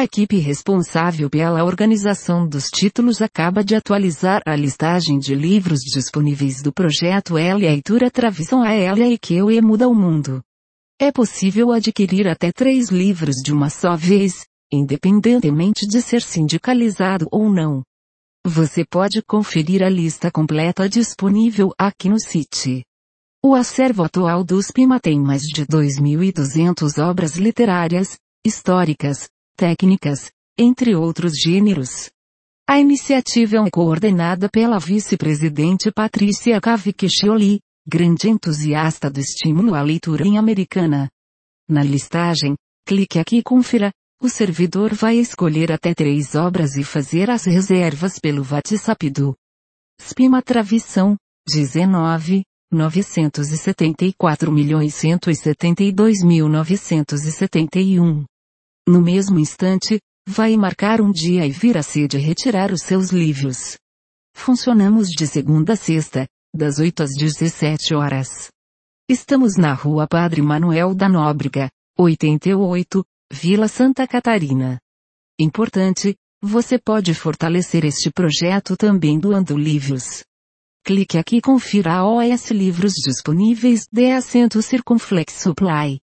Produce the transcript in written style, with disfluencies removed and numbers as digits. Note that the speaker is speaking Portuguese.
A equipe responsável pela organização dos títulos acaba de atualizar a listagem de livros disponíveis do projeto Leitura Travição a que muda o mundo. É possível adquirir até 3 livros de uma só vez, independentemente de ser sindicalizado ou não. Você pode conferir a lista completa disponível aqui no site. O acervo atual do SPIMA tem mais de 2.200 obras literárias, históricas, técnicas, entre outros gêneros. A iniciativa é coordenada pela vice-presidente Patrícia Cavicchioli, grande entusiasta do estímulo à leitura em Americana. Na listagem, clique aqui e confira. O servidor vai escolher até 3 obras e fazer as reservas pelo WhatsApp do SPIMA Travição, 19 974.172.971. No mesmo instante, vai marcar um dia e vir a sede retirar os seus livros. Funcionamos de segunda a sexta, das 8 às 17 horas. Estamos na Rua Padre Manuel da Nóbrega, 88, Vila Santa Catarina. Importante, você pode fortalecer este projeto também doando livros. Clique aqui e confira a OS Livros disponíveis de Assento Circunflex Supply.